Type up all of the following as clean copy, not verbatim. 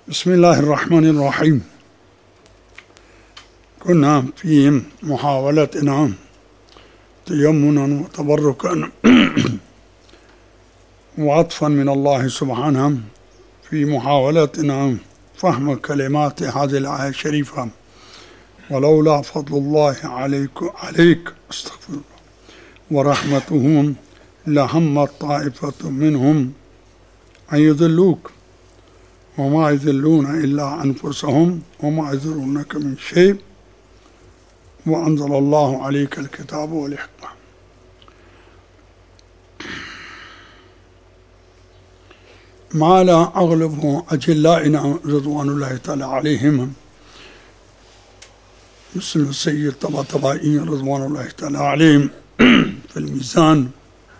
بسم الله الرحمن الرحيم. كنا في محاولتنا تيمنا وتبركا وعطفا من الله سبحانه في محاولتنا فهم كلمات هذه الآية الشريفة. ولولا فضل الله عليك استغفر الله ورحمته لهمت طائفة منهم أن يضلوك وما يضلون إلا أنفسهم وما يضرونك من شيء وأنزل الله عليك الكتاب والحكمة. ما لا أغلب أجلائنا رضوان الله تعالى عليهم مثل السيد طباطبائي رضوان الله تعالى عليهم في الميزان،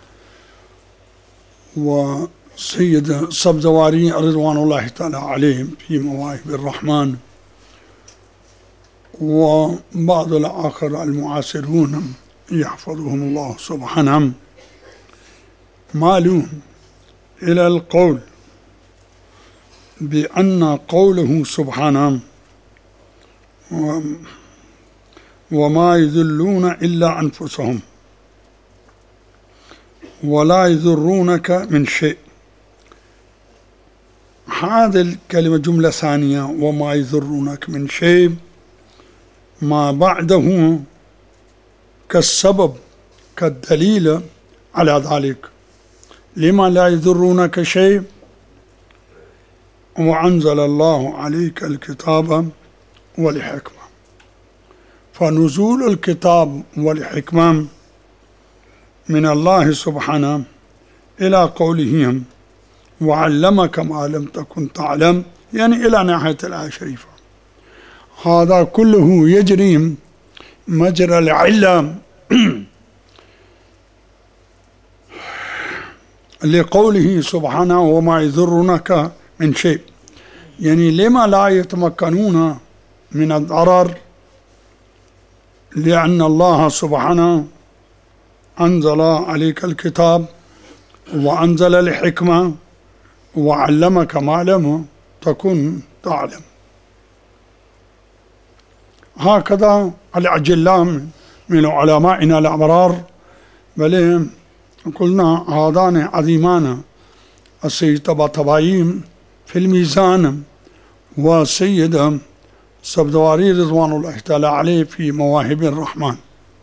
وسيد الصبزواري رضوان الله تعالى عليهم في مواهب الرحمن، وبعض الآخر المعاصرون يحفظهم الله سبحانه مالوا إلى القول بأن قوله سبحانه وما يذلون إلا أنفسهم ولا يضرونك من شيء، هذه الكلمة جملة ثانية وما يضرونك من شيء ما بعده كالسبب كالدليل على ذلك. لما لا يضرونك شيء؟ وأنزل الله عليك الكتاب والحكمة، فنزول الكتاب والحكمة من الله سبحانه إلى قولهم وعلمك ما لم تكن تعلم، يعني إلى ناحية الآية الشريفة. هذا كله يجري مجرى العلة لقوله سبحانه وما يضرونك من شيء، يعني لما لا يتمكنون من الضرر؟ لأن الله سبحانه أنزل عليك الكتاب وأنزل الحكمة وعلمك ما لم تكن تعلم. هكذا الأجلاء من علمائنا الأبرار، بل قلنا هذان عظيمان السيد طباطبائي في الميزان والسيد الصبزواري رضوان الله تعالى عليه في مواهب الرحمن.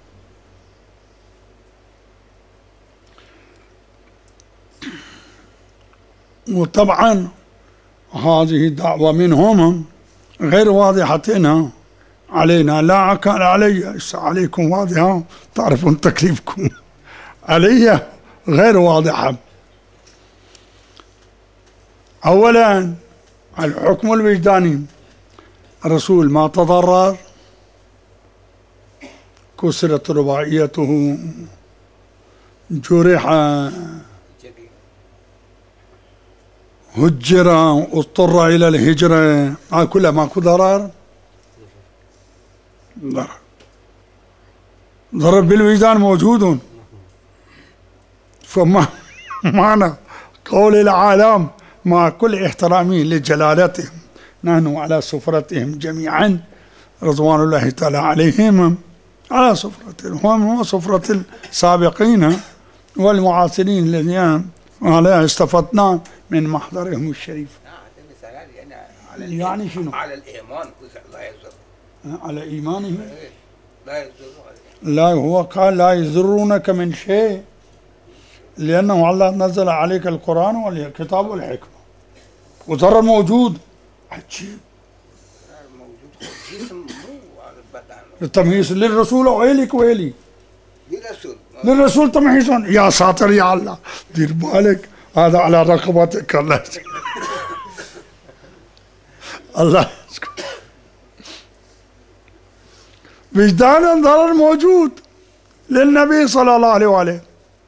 وطبعا هذه الدعوة منهم غير واضحة علينا، لا كان علي عليكم واضحة، تعرفون تكليفكم علي غير واضحة. أولا الحكم الوجداني، الرسول ما تضرر، كسرت رباعيته، جرح، هجر، اضطر إلى الهجرة، كلها ماكو ضرر. ضرر بالوجدان موجود. فما معنى قول العالم مع كل احترامي لجلالتهم، نحن على سفرتهم جميعا رضوان الله تعالى عليهم، على سفرتهم هم وسفرة السابقين والمعاصرين الذين على استفدنا من محضرهم الشريف. يعني شنو؟ على الإيمان لا يضر، على إيمانه لا يضر. لا، هو قال لا يضرونك من شيء، لأنه الله نزل عليك القرآن والكتاب والحكمة، وضرر موجود. عجيب. التمهيز للرسول وإليك وإلي للرسول تمهيز. يا ساتر يا الله، دير بالك هذا على رقبتك. الله الله وجدانا ضرر موجود للنبي صلى الله عليه وآله.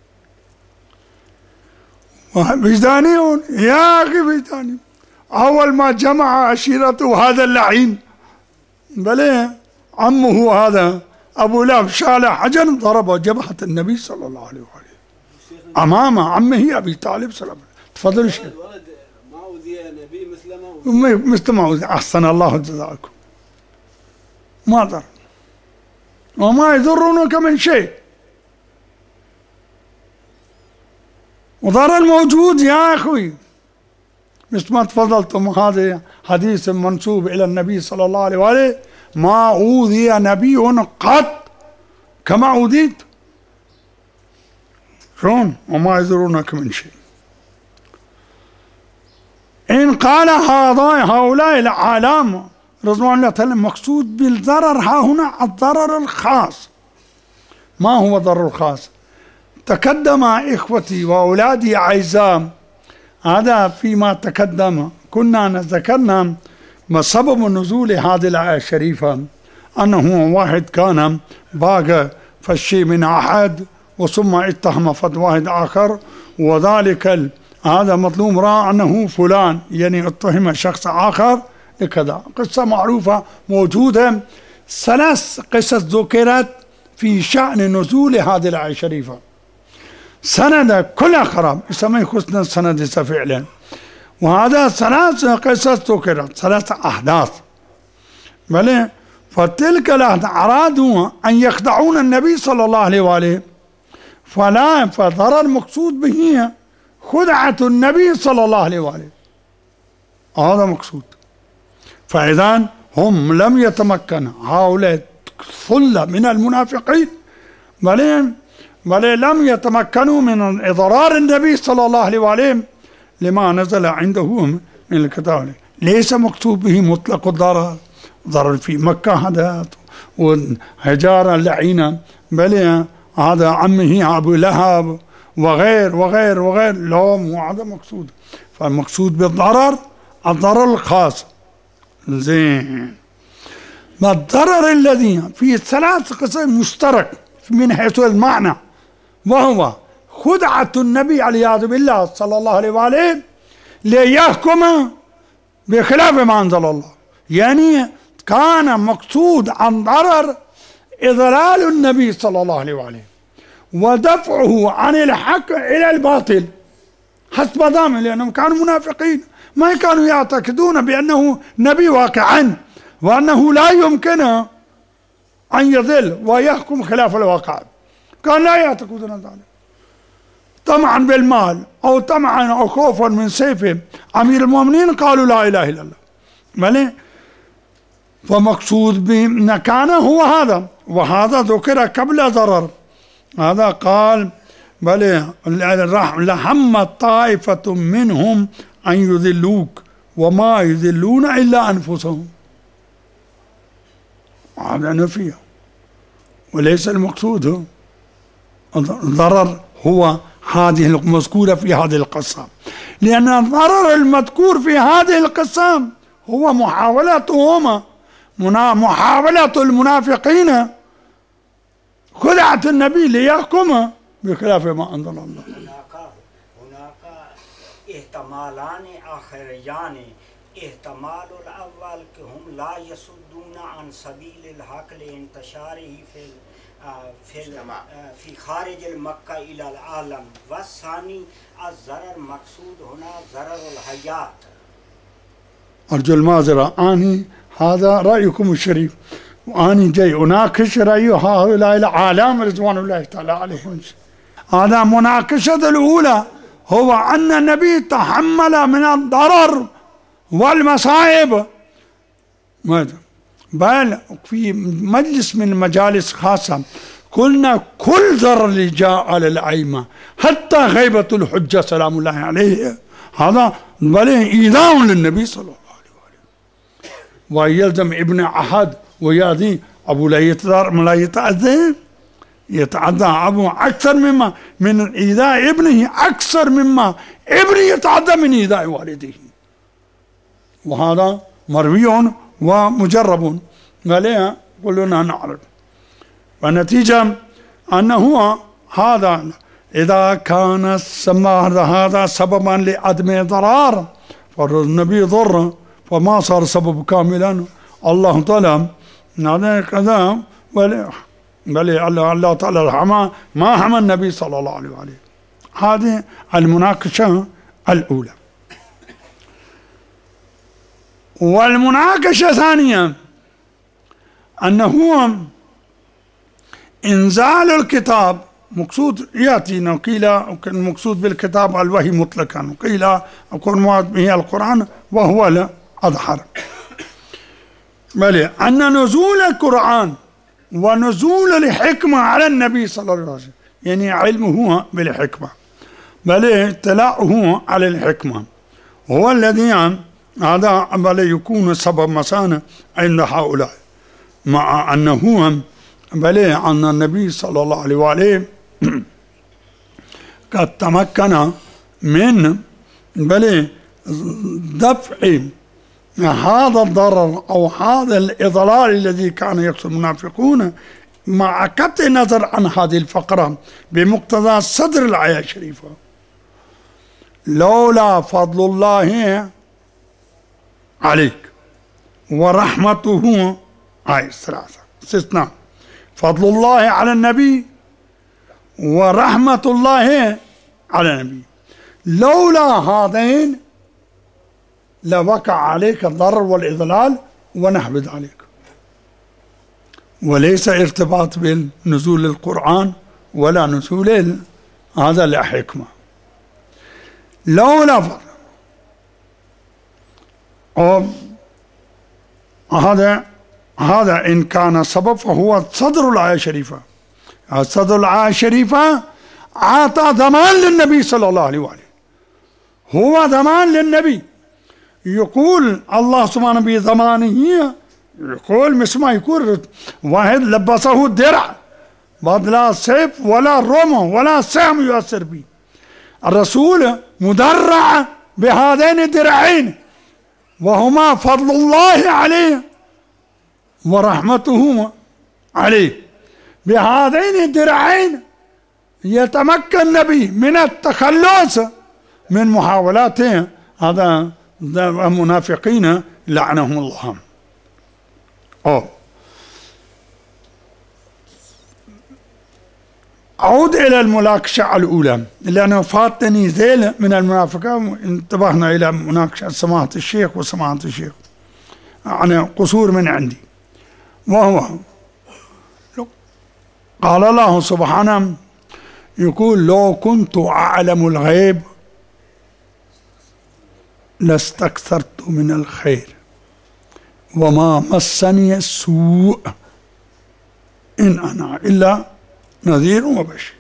وجدانيون يا أخي وجداني، أول ما جمع عشيرته هذا اللعين، بل عمه هذا أبو لهب شال حجر ضربه جبهة النبي صلى الله عليه وآله أمام عمه أبي طالب صلى الله عليه وسلم. تفضل الشيخ. الولد ما أوذي نبي مثل مثل ما أحسن الله جزاكم، ما ضر وما يضرونك من شيء، وضرر موجود يا أخوي. مثل ما تفضلتم، هذا حديث منسوب إلى النبي صلى الله عليه وآله: ما أوذي نبي قط كما أوذيت. شلون؟ وما يضرونك من شيء. إن قال هؤلاء العالم رضوان الله تعالى مقصود بالضرر ها هنا الضرر الخاص. ما هو الضرر الخاص؟ تقدم إخوتي وأولادي أعزاء، هذا فيما تقدم كنا ذكرنا ما سبب نزول هذه الآية الشريفة، أنه واحد كان باغ فشي من أحد وثم اتهم فد واحد آخر، وذلك هذا مظلوم رأى أنه فلان، يعني اتهم شخص آخر كذا. قصة معروفة موجودة، 3 قصص ذكرت في شأن نزول هذه الآية الشريفة. سند كلها خراب، اسمه يخصنا السند فعلا. وهذا 3 قصص ذكرت، 3 أحداث. بل فتلك الأحداث أرادوا أن يخدعون النبي صلى الله عليه وآله، فضرر المقصود به خدعة النبي صلى الله عليه وآله، هذا مقصود. فإذا هم لم يتمكن هؤلاء ثلة من المنافقين، بل لم يتمكنوا من إضرار النبي صلى الله عليه وآله لما نزل عندهم من الكتاب. ليس مكتوب به مطلق الضرر، ضرر في مكة هذا وهجارة لعينة، بل هذا عمه أبو لهب وغير وغير وغير، لا مو هذا مقصود. فالمقصود بالضرر الضرر الخاص. زين، ما الضرر الذي في 3 قسم مشترك من حيث المعنى، وهو خدعة النبي والعياذ بالله صلى الله عليه وآله ليحكم بخلاف ما أنزل الله. يعني كان مقصود عن ضرر إضلال النبي صلى الله عليه وآله ودفعه عن الحق إلى الباطل حسب ضامن، لأنهم كانوا منافقين، ما كانوا يعتقدون بأنه نبي واقعا، وأنه لا يمكن أن يضل ويحكم خلاف الواقع. كان لا يعتقدون ذلك، طمعا بالمال أو طمعا أو خوفا من سيف أمير المؤمنين قالوا لا إله إلا الله. بل فمقصود بمكانه هو هذا، وهذا ذكر قبل ضرر. هذا قال بل لهم طائفة منهم أن يذلوك وما يذلون إلا أنفسهم، هذا نفيه وليس المقصود الضرر هو هذه المذكورة في هذه القصة، لأن الضرر المذكور في هذه القصة هو محاولة المنافقين خدعة النبي ليحكم بخلاف ما أنزل الله. هناك احتمالان آخريان. احتمال الأول هم لا يصدون عن سبيل الحق لانتشاره في خارج المكة إلى العالم، والثاني الضرر مقصود هنا ضرر الحياة. أرجو المعذرة، أني هذا رأيكم الشريف، وأني جاي أناقش رأي هؤلاء العالم رضوان الله تعالى عليهم. هذا مناقشة الأولى هو أن النبي تحمل من الضرر والمصائب، بل في مجلس من المجالس خاصة قلنا كل ضرر اللي جاء على الأئمة حتى غيبة الحجة سلام الله عليه هذا بل إيذاء للنبي صلى الله عليه وآله، ويلزم ابن أحد ويأذي أبو لا يتعدى أبو أكثر مما من إيذاء ابنه، أكثر مما ابنه يتعدى من إيذاء والديه، وهذا مروي ومجرب عليها كلنا نعرف. والنتيجة أنه هذا إذا كان هذا سببا لعدم ضرر فالنبي ضر فما صار سبب كاملا. الله تعالى كذا بل الله تعالى ما حمى النبي صلى الله عليه وآله. هذه المناقشة الأولى. والمناقشة ثانية أنه إنزال الكتاب مقصود يأتينا، قيل المقصود بالكتاب الوحي مطلقا، وقيل يكون مراد به القرآن وهو الأظهر. بل أن نزول القرآن ونزول الحكمة على النبي صلى الله عليه وسلم يعني علمه بالحكمة، بل اطلاعه على الحكمة هو الذي هذا بل يكون سبب مسانة عند هؤلاء، مع أنه بل أن النبي صلى الله عليه وآله قد تمكن من بل دفع هذا الضرر أو هذا الإضلال الذي كان يقصد المنافقون، مع قطع النظر عن هذه الفقرة بمقتضى صدر الآية الشريفة. لولا فضل الله عليك ورحمته، آية 3 استثناء، فضل الله على النبي ورحمة الله على النبي، لولا هذين لوقع عليك الضرر والإضلال ونحو ذلك، وليس ارتباط بنزول القرآن ولا نزول هذا الحكمة. لولا فضل هذا إن كان سبب فهو صدر الآية الشريفة. صدر الآية الشريفة أعطى ضمان للنبي صلى الله عليه وآله، هو ضمان للنبي. يقول الله سبحانه بضمانه، يقول مثل ما يقول واحد لبسه الدرع لا سيف ولا رمح ولا سهم يؤثر به، الرسول مدرع بهذين الدرعين وهما فضل الله عليه ورحمته عليه. بهذين الدرعين يتمكن النبي من التخلص من محاولاتهم هذا المنافقين لعنهم الله. أعود إلى المناقشة الأولى، لأنه فاتني ذيل من المنافقة، انتبهنا إلى مناقشة سماحة الشيخ وسماحة الشيخ يعني قصور من عندي. وهو قال الله سبحانه يقول لو كنت أعلم الغيب لاستكثرت من الخير وما مسني السوء إن أنا إلا نذير وبشير.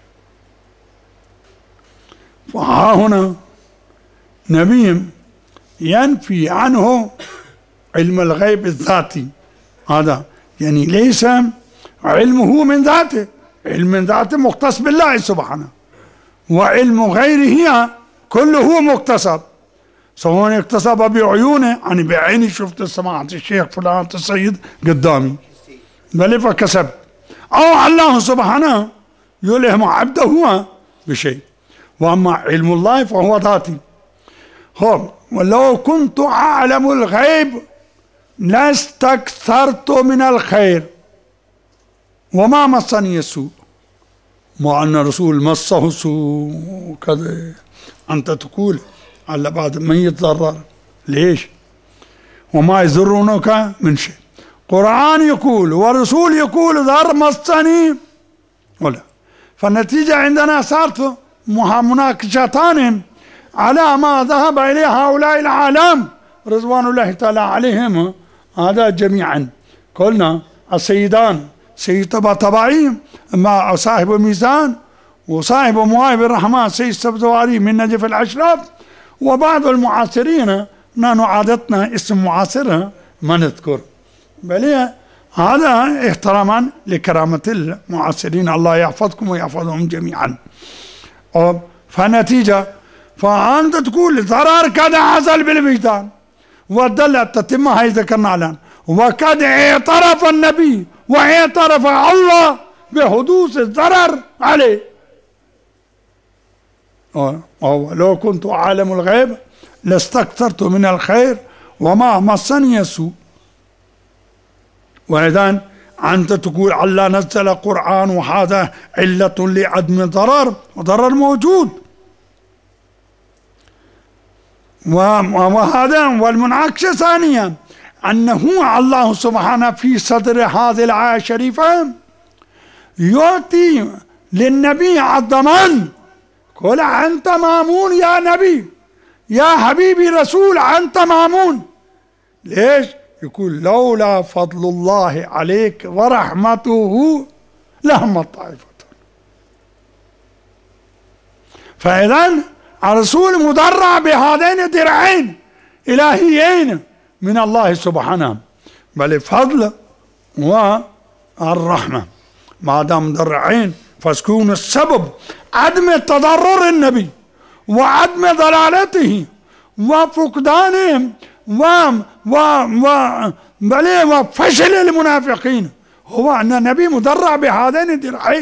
فها هنا نبي ينفي عنه علم الغيب الذاتي، هذا يعني ليس علمه من ذاته، علم من ذاته مختص بالله سبحانه، وعلم غيره كله مكتسب، سواء اكتسب بعيونه، يعني بعيني شفت سماحة الشيخ فلان السيد قدامي بل فكسب، أو الله سبحانه يلهم عبده بشيء، وأما علم الله فهو ذاتي. ولو كنت أعلم الغيب لاستكثرت من الخير وما مسني السوء، مع أن الرسول مسه السوء كذا، أنت تقول على بعض من يتضرر ليش؟ وما يضرونك من شيء. قرآن يقول والرسول يقول ضر مسني ولا. فالنتيجة عندنا صارت مناقشتان على ما ذهب إليه هؤلاء العالم رضوان الله تعالى عليهم هذا جميعا. قلنا السيدان سيد طبعي مع صاحب الميزان وصاحب مواهب الرحمن سيد السبزواري من نجف الأشراف، وبعض المعاصرين نحن عادتنا اسم معاصر ما نذكر، بل هذا احتراما لكرامة المعاصرين، الله يحفظكم ويحفظهم جميعا. فنتيجة فأنت تقول ضرر كذا حصل بالوجدان ودلت تتم هاي ذكرنا الآن، وقد اعترف النبي واعترف الله بحدوث الضرر عليه. لو كنت أعلم الغيب لاستكثرت من الخير وما مسني السوء. وإذن أنت تقول الله نزل قرآن وهذا علة لعدم ضرر، وضرر موجود. وهذا والمناقشة ثانية أنه الله سبحانه في صدر هذه الآية الشريفة يعطي للنبي الضمان. قل أنت مامون يا نبي، يا حبيبي رسول، أنت مامون. ليش؟ يقول لولا فضل الله عليك ورحمته لهم طائفة. فإذا الرسول مدرع بهذين الدرعين إلهيين من الله سبحانه، بل الفضل والرحمة ما دام مدرعين، فسكون السبب عدم تضرر النبي وعدم ضلالته وفقدانهم وفشل المنافقين هو أن النبي مدرع بهذين الدرعين،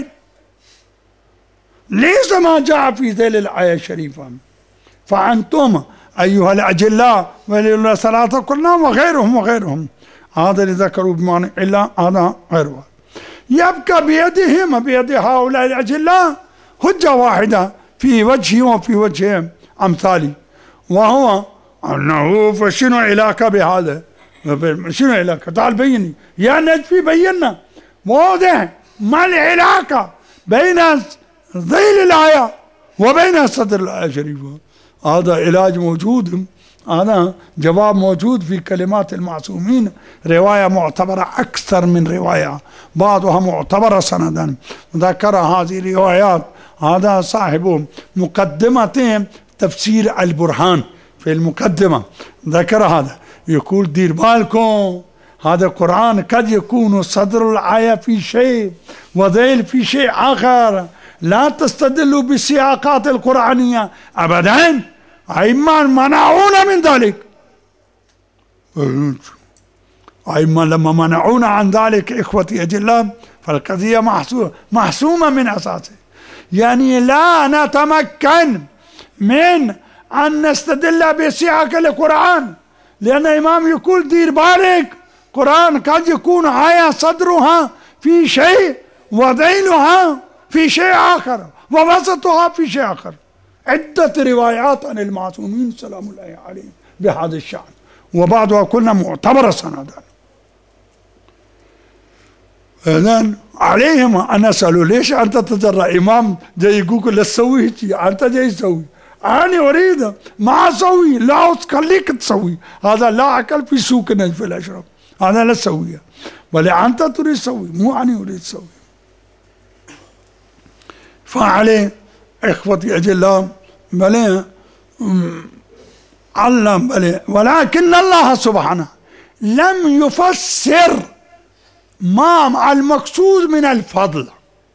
ليس ما جاء في ذيل الآية الشريفة. فأنتم أيها الأجلاء ولله صلاة كلهم وغيرهم هذا اللي ذكروا بمعنى إلا هذا غيره. يبقى بيدهم بيد هؤلاء الأجلاء حجة واحدة في وجهي وفي وجه أمثالي، وهو أنه فشنو علاقة بهذا؟ شنو علاقة؟ تعال بيني يا نجفي، بينا واضح ما العلاقة بين ذيل الآية وبين صدر الآية الشريفة. هذا علاج موجود، هذا جواب موجود في كلمات المعصومين، رواية معتبرة أكثر من رواية، بعضها معتبرة سندا. ذكر هذه الروايات هذا صاحب مقدمة تفسير البرهان، في المقدمة ذكر هذا، يقول دير بالكم هذا القرآن قد يكون صدر الآية في شيء وذيل في شيء آخر، لا تستدلوا بالسياقات القرآنية أبدا، أئمة منعونا من ذلك. أئمة لما منعونا عن ذلك إخوتي أجلاء فالقضية محسومة من أساسه، يعني لا نتمكن من أن نستدل بسياق القرآن، لأن الإمام يقول دير بالك قرآن قد يكون آية صدرها في شيء وذيلها في شيء آخر ووسطها في شيء آخر. عدة روايات عن المعصومين سلام الله عليهم بهذا الشأن، وبعضها كلها معتبرة سندا. إذن عليهم أن أسألوا ليش أنت تجرأ إمام جاي يقول لا تسوي أنت جاي تسوي، أنا أريد ما أسوي، لا أخليك تسوي، هذا لا أكل في سوق نجف الأشرف، هذا لا تسويه، بل أنت تريد تسوي مو أنا أريد تسوي. فعليه إخوتي أجلاء بل علم بل، ولكن الله سبحانه لم يفسر ما المقصود من الفضل،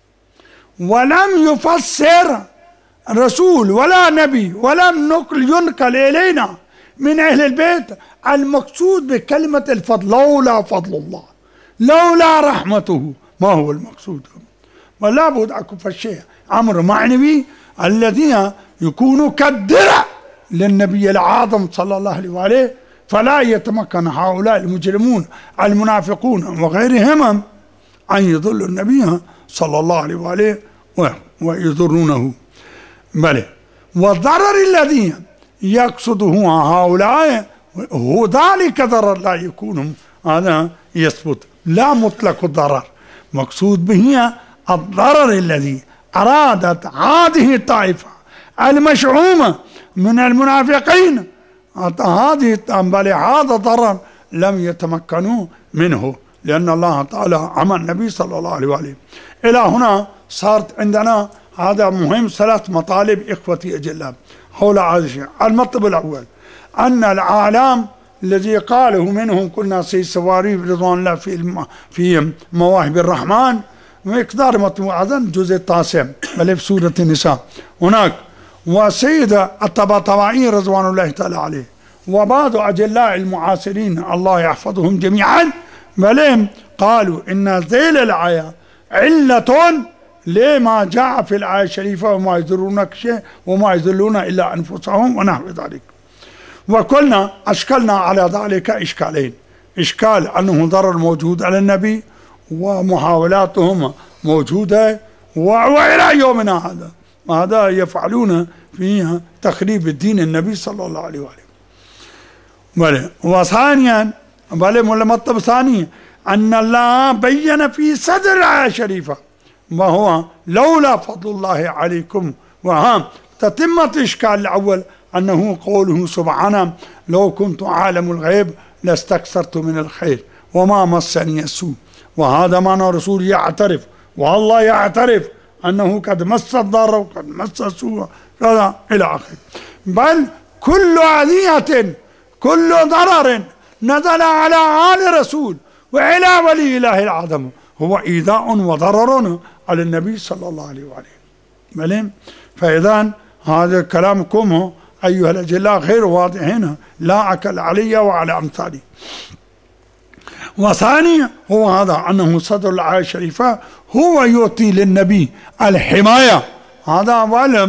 ولم يفسر رسول ولا نبي ولم ينقل إلينا من أهل البيت المقصود بكلمة الفضل. لولا فضل الله لولا رحمته ما هو المقصود؟ ولا بد أكو فالشيء أمر معنوي الذي يكون كالدرع للنبي العظيم صلى الله عليه وآله، فلا يتمكن هؤلاء المجرمون المنافقون وغيرهم أن يضلوا النبي صلى الله عليه وآله ويضرونه. بل والضرر الذي يقصده هؤلاء هو ذلك ضرر لا يكون هذا يثبت، لا مطلق الضرر، مقصود به الضرر الذي أرادت هذه الطائفة المشعومة من المنافقين هذه، بل هذا ضرر لم يتمكنوا منه، لأن الله تعالى عمى النبي صلى الله عليه وآله. إلى هنا صارت عندنا هذا مهم، ثلاث مطالب إخوتي أجلاء حول هذا الشيء. المطلب الأول أن العالم الذي قاله منهم كنا سيد سواري رضوان الله في مواهب الرحمن مقدار مطبوع أذن الجزء التاسع بل في سورة النساء هناك، وسيد الطباطبائي رضوان الله تعالى عليه، وبعض أجلاء المعاصرين الله يحفظهم جميعا بل قالوا إن ذيل الآية علة لما جاء في الآية الشريفة وما يضرونك شيء وما يضلون إلا أنفسهم ونحو ذلك. وكلنا أشكلنا على ذلك إشكالين، إشكال أنه ضرر موجود على النبي ومحاولاتهم موجودة وإلى يومنا هذا يفعلون فيها تخريب الدين النبي صلى الله عليه وآله. وثانيا بل مطلب ثاني أن الله بين في صدر الآية الشريفة وهو لولا فضل الله عليكم، وها تتمة إشكال الأول أنه قوله سبحانه لو كنت عالم الغيب لاستكثرت من الخير وما مسني السوء، وهذا معنى الرسول يعترف والله يعترف أنه قد مس الضر وقد مس السوء كذا إلى آخره. بل كل أذية كل ضرر نزل على آل رسول وعلى ولي الله العظم هو إيذاء وضرر على النبي صلى الله عليه وآله. بل فإذا هذا كلامكم أيها الأجلاء غير واضح هنا، لا أكل علي وعلى أمثالي. وثانيا هو هذا أنه صدر الآية الشريفة هو يعطي للنبي الحماية، هذا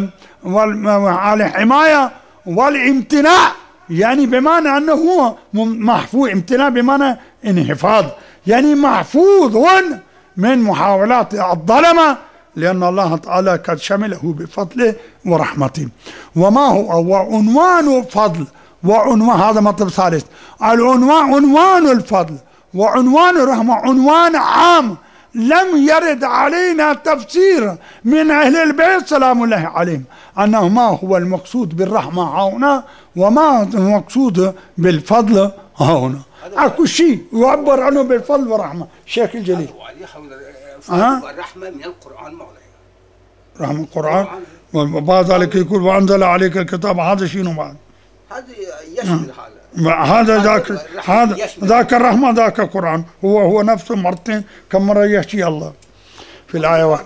الحماية والامتناع، يعني بمعنى أنه هو محفوظ، امتناع بمعنى انحفاظ، يعني محفوظ من محاولات الظلمة، لأن الله تعالى قد شمله بفضله ورحمته. وما هو وعنوان فضل وعنوان، هذا مطلب ثالث، العنوان عنوان الفضل وعنوان الرحمة عنوان عام لم يرد علينا تفسير من أهل البيت سلام الله عليهم أنه ما هو المقصود بالرحمة هنا وما المقصود بالفضل هنا. أكو شيء يعبر عنه بالفضل والرحمة. شيخ الجليل الرحمة من القرآن مولاي، رحمة القرآن، وبعد ذلك يقول وأنزل عليك الكتاب، هذا شيء بعد هذا يشمل هذا ذاك الرحمة ذاك القرآن، هو نفسه مرتين، كم مرة يحكي الله في الآية واحدة.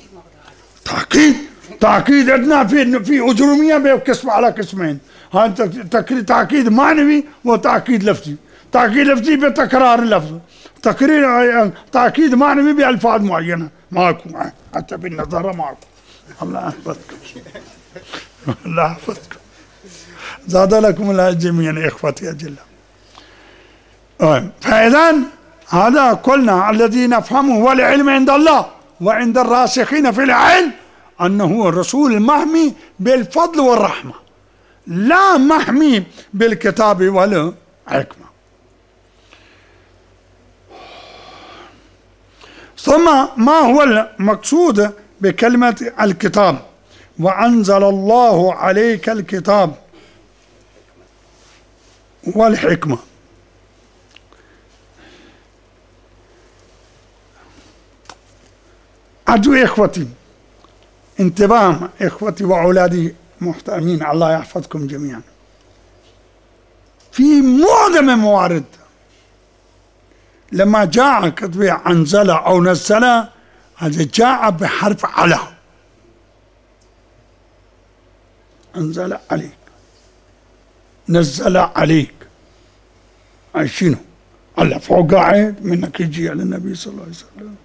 تأكيد عندنا في أجرومية بقسم على قسمين، هذا تأكيد معنوي وتأكيد لفظي. تأكيد لفظي بتكرار اللفظ، تأكيد معنوي بألفاظ معينة. معكم حتى بالنظارة معكم. الله يحفظكم الله يحفظكم، زاد لكم الله جميعا إخوتي أجل. فإذا هذا قلنا الذي نفهمه والعلم عند الله وعند الراسخين في العلم أنه الرسول محمي بالفضل والرحمة، لا محمي بالكتاب والحكمة. ثم ما هو المقصود بكلمة الكتاب؟ وأنزل الله عليك الكتاب والحكمة. أرجو إخوتي انتباه، إخوتي وأولادي محترمين، الله يحفظكم جميعا. في معظم الموارد لما جاء كتبه أنزل أو نزل، هذا جاء بحرف على، أنزل عليك، نزل عليك، شنو؟ الله فوق قاعد منك يجي على النبي صلى الله عليه وسلم،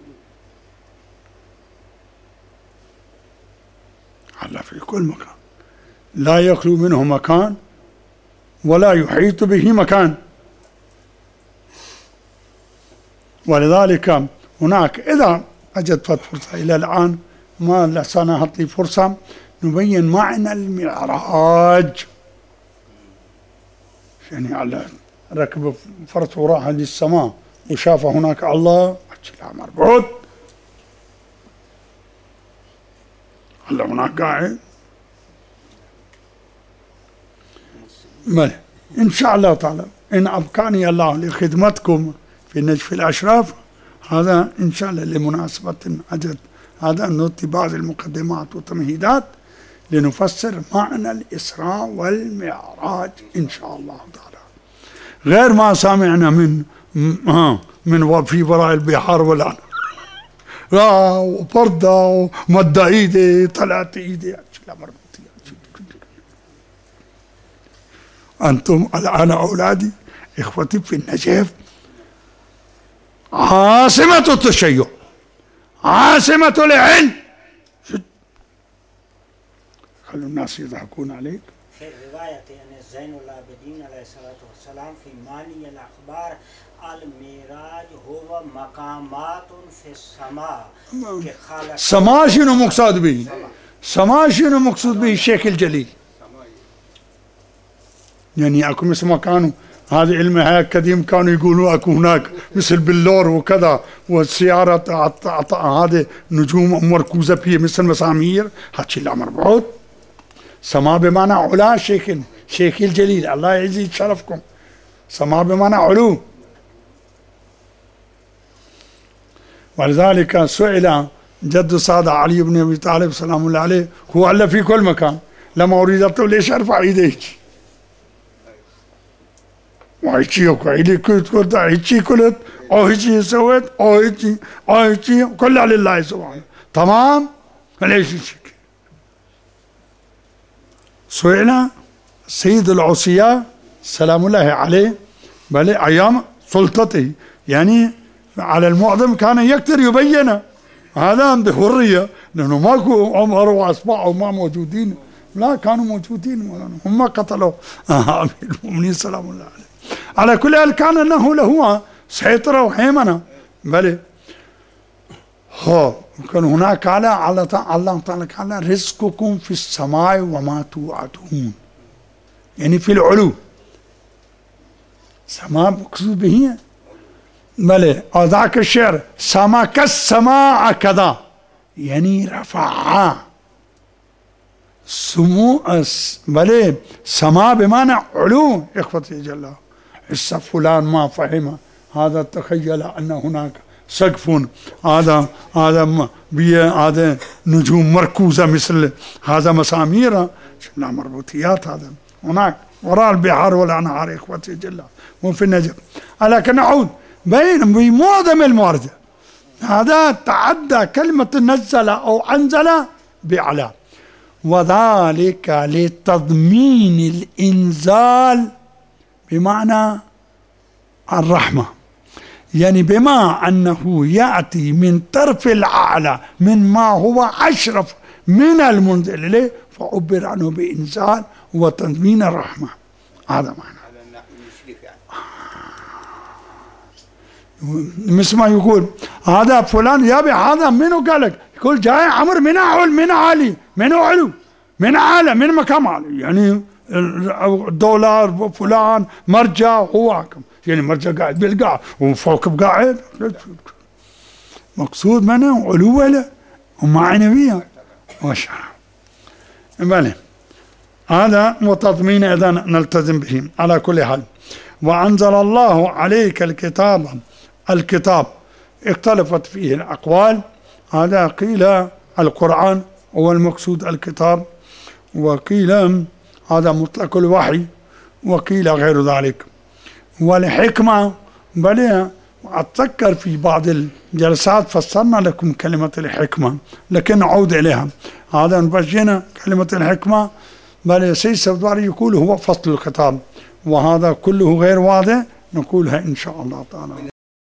الله في كل مكان، لا يخلو منه مكان ولا يحيط به مكان. ولذلك هناك إذا أجدت فرصة إلى الآن ما سنعطي فرصة نبين معنى المعراج. يعني على ركب فرس وراح للسماء وشاف هناك الله، لا مربوط، الله هناك قاعد. إن شاء الله تعالى إن أبقاني الله لخدمتكم في نجف الأشراف، هذا إن شاء الله لمناسبة أجد هذا نعطي بعض المقدمات والتمهيدات لنفسر معنى الإسراء والمعراج إن شاء الله تعالى، غير ما سامعنا من في وراء البحار ولا وبردة ومد ايدي طلعت ايدي. انتم الان اولادي اخوتي في النجف عاصمة التشيع، عاصمة العلم. خلوا الناس يضحكون عليك. في الرواية أن زين العابدين عليه الصلاة والسلام في ماني الأخبار الميراج هو مقامات في السماء. سماء شنو مقصود به؟ سماء شنو مقصود به الشيخ الجليل؟ يعني اكو مثل ما كانوا هذه علم هاي قديم كانوا يقولوا اكو هناك مثل بلور وكذا، والسيارة هذه نجوم مركوزة فيه مثل مسامير، هالشيء لا مربوط. سماء بمعنى علا شيخ الجليل الله يزيد شرفكم. سماء بمعنى علو. ولذلك سئل جد السادة علي بن ابي طالب سلام الله عليه، هو علّ في كل مكان، لما اريد ليش ارفع ايديك؟ وهيجي كنت هيجي قلت او هيجي سويت او هيجي كلها لله سبحانه. تمام؟ ليش الشك؟ سئل سيد العصية سلام الله عليه بل ايام سلطته، يعني على المعظم كان يقدر يبين هذا بحرية، لأنه ماكو عمر وأصبعوا ما موجودين، لا كانوا موجودين، هم قتلوا أمير المؤمنين سلام الله عليه. على كل حال كان أنه له سيطرة وهيمنة. بل هو كان هناك على الله تعالى قال رزقكم في السماء وما توعدون، يعني في العلو. سماء مقصود به بلى. ذاك الشعر سما كالسماء كذا، يعني رفع سمو بلى. سماء بمعنى علو. اخوتي جل هسه فلان ما فهم هذا، تخيل ان هناك سقف، هذا نجوم مركوزه مثل هذا مسامير، لا مربوطيات هذا هناك وراء البحار والانهار. اخوتي جل مو في النجم. لكن نعود بمعظم الموارد هذا تعدى كلمة نزل أو أنزل بأعلى، وذلك لتضمين الإنزال بمعنى الرحمة، يعني بما أنه يأتي من طرف الأعلى من ما هو أشرف من المنزل إليه، فعبر عنه بإنزال وتضمين الرحمة. هذا معنى. مثل ما يقول هذا فلان يابي، هذا منو قالك؟ يقول جاي عمر من عالي من علو من اعلى من مكان عالي، يعني الدولار فلان مرجع هو حكم، يعني مرجع قاعد بالقاع وفوق بقاعد، مقصود منه علو له ومعنى بيها وشرع. بله هذا وتضمين اذا نلتزم به. على كل حال وانزل الله عليك الكتاب اختلفت فيه الأقوال. هذا قيل القرآن هو المقصود الكتاب، وقيل هذا مطلق الوحي، وقيل غير ذلك. والحكمة بل أتذكر في بعض الجلسات فسرنا لكم كلمة الحكمة، لكن نعود إليها. هذا نبجينا كلمة الحكمة بل سيد سوداري يقول هو فصل الخطاب، وهذا كله غير واضح، نقولها إن شاء الله تعالى.